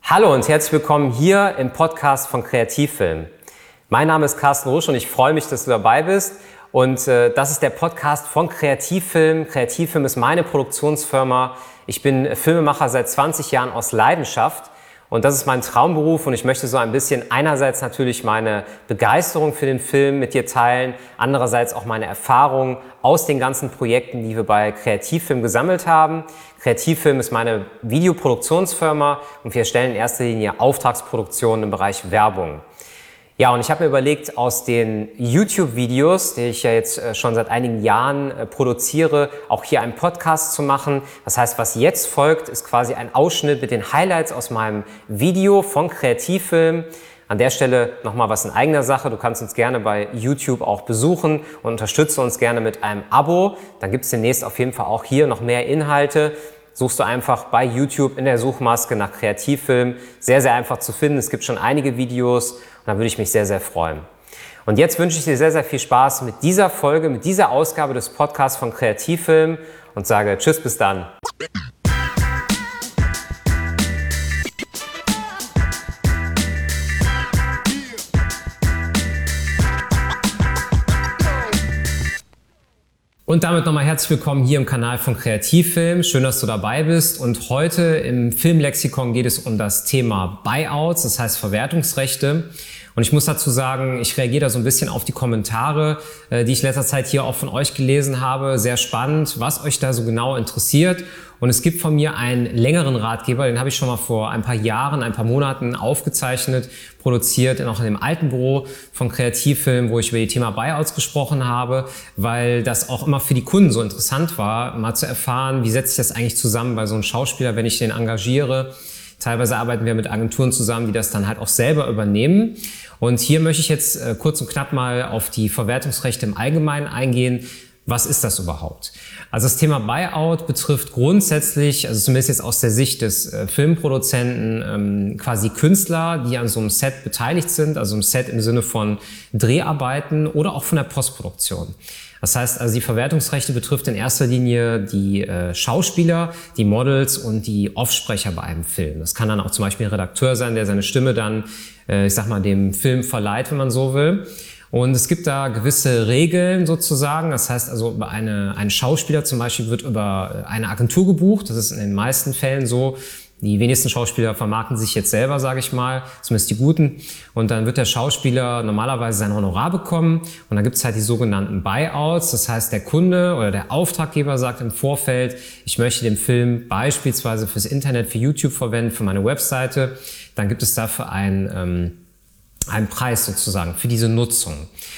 Hallo und herzlich willkommen hier im Podcast von Kreativfilm. Mein Name ist Carsten Rusch und ich freue mich, dass du dabei bist. Und das ist der Podcast von Kreativfilm. Kreativfilm ist meine Produktionsfirma. Ich bin Filmemacher seit 20 Jahren aus Leidenschaft. Und das ist mein Traumberuf und ich möchte so ein bisschen einerseits natürlich meine Begeisterung für den Film mit dir teilen, andererseits auch meine Erfahrungen aus den ganzen Projekten, die wir bei Kreativfilm gesammelt haben. Kreativfilm ist meine Videoproduktionsfirma und wir erstellen in erster Linie Auftragsproduktionen im Bereich Werbung. Ja, und ich habe mir überlegt, aus den YouTube-Videos, die ich ja jetzt schon seit einigen Jahren produziere, auch hier einen Podcast zu machen. Das heißt, was jetzt folgt, ist quasi ein Ausschnitt mit den Highlights aus meinem Video von Kreativfilm. An der Stelle nochmal was in eigener Sache. Du kannst uns gerne bei YouTube auch besuchen und unterstütze uns gerne mit einem Abo. Dann gibt es demnächst auf jeden Fall auch hier noch mehr Inhalte. Suchst du einfach bei YouTube in der Suchmaske nach Kreativfilm. Sehr, sehr einfach zu finden. Es gibt schon einige Videos und da würde ich mich sehr, sehr freuen. Und jetzt wünsche ich dir sehr, sehr viel Spaß mit dieser Folge, mit dieser Ausgabe des Podcasts von Kreativfilm und sage Tschüss, bis dann. Und damit nochmal herzlich willkommen hier im Kanal von Kreativfilm. Schön, dass du dabei bist. Und heute im Filmlexikon geht es um das Thema Buyouts, das heißt Verwertungsrechte. Und ich muss dazu sagen, ich reagiere da so ein bisschen auf die Kommentare, die ich in letzter Zeit hier auch von euch gelesen habe. Sehr spannend, was euch da so genau interessiert. Und es gibt von mir einen längeren Ratgeber, den habe ich schon mal vor ein paar Jahren, ein paar Monaten aufgezeichnet, produziert, auch in dem alten Büro von Kreativfilm, wo ich über die Thema Buyouts gesprochen habe, weil das auch immer für die Kunden so interessant war, mal zu erfahren, wie setzt sich das eigentlich zusammen bei so einem Schauspieler, wenn ich den engagiere. Teilweise arbeiten wir mit Agenturen zusammen, die das dann halt auch selber übernehmen. Und hier möchte ich jetzt kurz und knapp mal auf die Verwertungsrechte im Allgemeinen eingehen. Was ist das überhaupt? Also das Thema Buyout betrifft grundsätzlich, also zumindest jetzt aus der Sicht des Filmproduzenten, quasi Künstler, die an so einem Set beteiligt sind, also im Set im Sinne von Dreharbeiten oder auch von der Postproduktion. Das heißt, also die Verwertungsrechte betrifft in erster Linie die Schauspieler, die Models und die Offsprecher bei einem Film. Das kann dann auch zum Beispiel ein Redakteur sein, der seine Stimme dann, ich sag mal, dem Film verleiht, wenn man so will. Und es gibt da gewisse Regeln sozusagen. Das heißt also, über ein Schauspieler zum Beispiel wird über eine Agentur gebucht. Das ist in den meisten Fällen so. Die wenigsten Schauspieler vermarkten sich jetzt selber, sage ich mal, zumindest die guten. Und dann wird der Schauspieler normalerweise sein Honorar bekommen. Und dann gibt es halt die sogenannten Buyouts. Das heißt, der Kunde oder der Auftraggeber sagt im Vorfeld, ich möchte den Film beispielsweise fürs Internet, für YouTube verwenden, für meine Webseite. Dann gibt es dafür einen Preis sozusagen für diese Nutzung.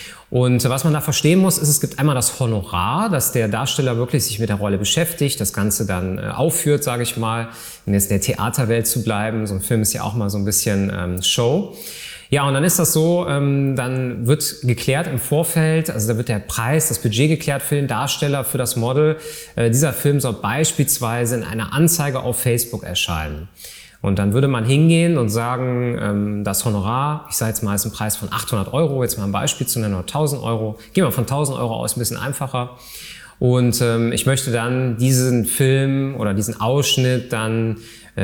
Und was man da verstehen muss, ist, es gibt einmal das Honorar, dass der Darsteller wirklich sich mit der Rolle beschäftigt, das Ganze dann aufführt, sage ich mal, um jetzt in der Theaterwelt zu bleiben. So ein Film ist ja auch mal so ein bisschen Show. Ja, und dann ist das so, dann wird geklärt im Vorfeld, also da wird der Preis, das Budget geklärt für den Darsteller, für das Model. Dieser Film soll beispielsweise in einer Anzeige auf Facebook erscheinen. Und dann würde man hingehen und sagen, das Honorar, ich sage jetzt mal, ist ein Preis von 800 €, jetzt mal ein Beispiel zu nennen, oder 1000 €. Gehen wir von 1000 € aus, ein bisschen einfacher. Und ich möchte dann diesen Film oder diesen Ausschnitt dann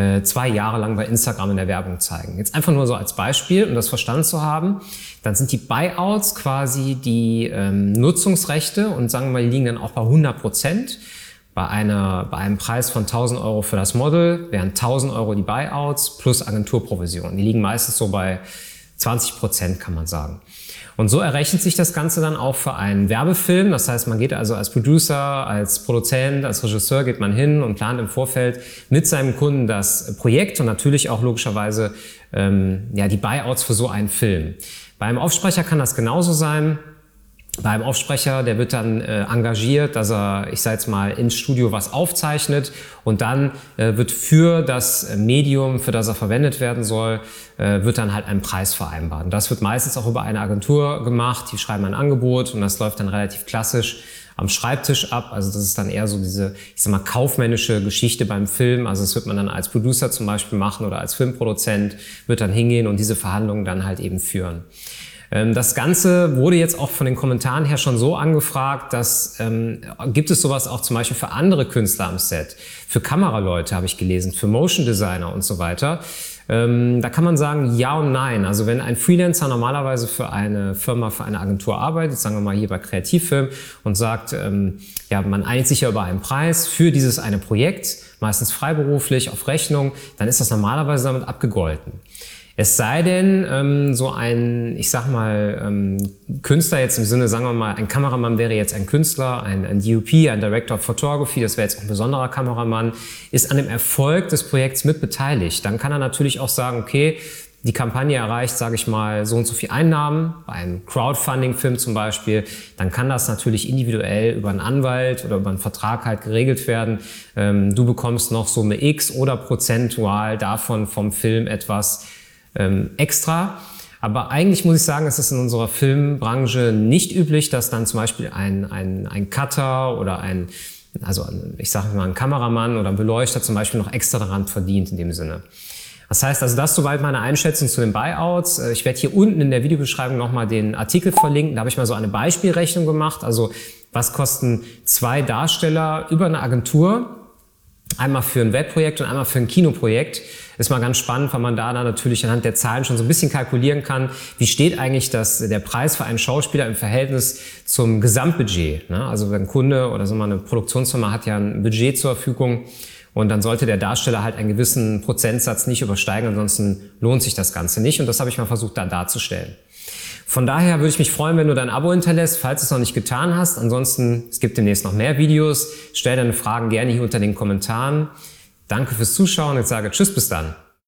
2 Jahre lang bei Instagram in der Werbung zeigen. Jetzt einfach nur so als Beispiel, um das verstanden zu haben. Dann sind die Buyouts quasi die Nutzungsrechte und sagen wir mal, die liegen dann auch bei 100%. Bei einem Preis von 1000 € für das Model wären 1000 € die Buyouts plus Agenturprovision. Die liegen meistens so bei 20%, kann man sagen. Und so errechnet sich das Ganze dann auch für einen Werbefilm. Das heißt, man geht also als Producer, als Produzent, als Regisseur geht man hin und plant im Vorfeld mit seinem Kunden das Projekt und natürlich auch logischerweise die Buyouts für so einen Film. Bei einem Offsprecher kann das genauso sein. Beim Offsprecher, der wird dann engagiert, dass er, ich sage jetzt mal, ins Studio was aufzeichnet und dann wird für das Medium, für das er verwendet werden soll, wird dann halt ein Preis vereinbart. Und das wird meistens auch über eine Agentur gemacht, die schreiben ein Angebot und das läuft dann relativ klassisch am Schreibtisch ab. Also das ist dann eher so diese, ich sag mal, kaufmännische Geschichte beim Film. Also das wird man dann als Producer zum Beispiel machen oder als Filmproduzent, wird dann hingehen und diese Verhandlungen dann halt eben führen. Das Ganze wurde jetzt auch von den Kommentaren her schon so angefragt, dass gibt es sowas auch zum Beispiel für andere Künstler am Set, für Kameraleute habe ich gelesen, für Motion Designer und so weiter. Da kann man sagen ja und nein. Also wenn ein Freelancer normalerweise für eine Firma, für eine Agentur arbeitet, sagen wir mal hier bei Kreativfilm, und sagt, ja, man einigt sich ja über einen Preis für dieses eine Projekt, meistens freiberuflich auf Rechnung, dann ist das normalerweise damit abgegolten. Es sei denn, so ein, ich sag mal, Künstler jetzt im Sinne, sagen wir mal, ein Kameramann wäre jetzt ein Künstler, ein DOP, ein Director of Photography, das wäre jetzt auch ein besonderer Kameramann, ist an dem Erfolg des Projekts mit beteiligt. Dann kann er natürlich auch sagen, okay, die Kampagne erreicht, sage ich mal, so und so viel Einnahmen, bei einem Crowdfunding-Film zum Beispiel, dann kann das natürlich individuell über einen Anwalt oder über einen Vertrag halt geregelt werden. Du bekommst noch Summe X oder prozentual davon vom Film etwas extra. Aber eigentlich muss ich sagen, es ist in unserer Filmbranche nicht üblich, dass dann zum Beispiel ein Cutter oder ich sage mal ein Kameramann oder ein Beleuchter zum Beispiel noch extra daran verdient in dem Sinne. Das heißt, also das soweit meine Einschätzung zu den Buyouts. Ich werde hier unten in der Videobeschreibung nochmal den Artikel verlinken. Da habe ich mal so eine Beispielrechnung gemacht. Also was kosten 2 Darsteller über eine Agentur? Einmal für ein Webprojekt und einmal für ein Kinoprojekt. Ist mal ganz spannend, weil man da dann natürlich anhand der Zahlen schon so ein bisschen kalkulieren kann, wie steht eigentlich der Preis für einen Schauspieler im Verhältnis zum Gesamtbudget. Ne? Also wenn ein Kunde oder so mal eine Produktionsfirma hat ja ein Budget zur Verfügung und dann sollte der Darsteller halt einen gewissen Prozentsatz nicht übersteigen, ansonsten lohnt sich das Ganze nicht. Und das habe ich mal versucht da darzustellen. Von daher würde ich mich freuen, wenn du dein Abo hinterlässt, falls du es noch nicht getan hast. Ansonsten, es gibt demnächst noch mehr Videos. Stell deine Fragen gerne hier unter den Kommentaren. Danke fürs Zuschauen. Jetzt sage Tschüss, bis dann.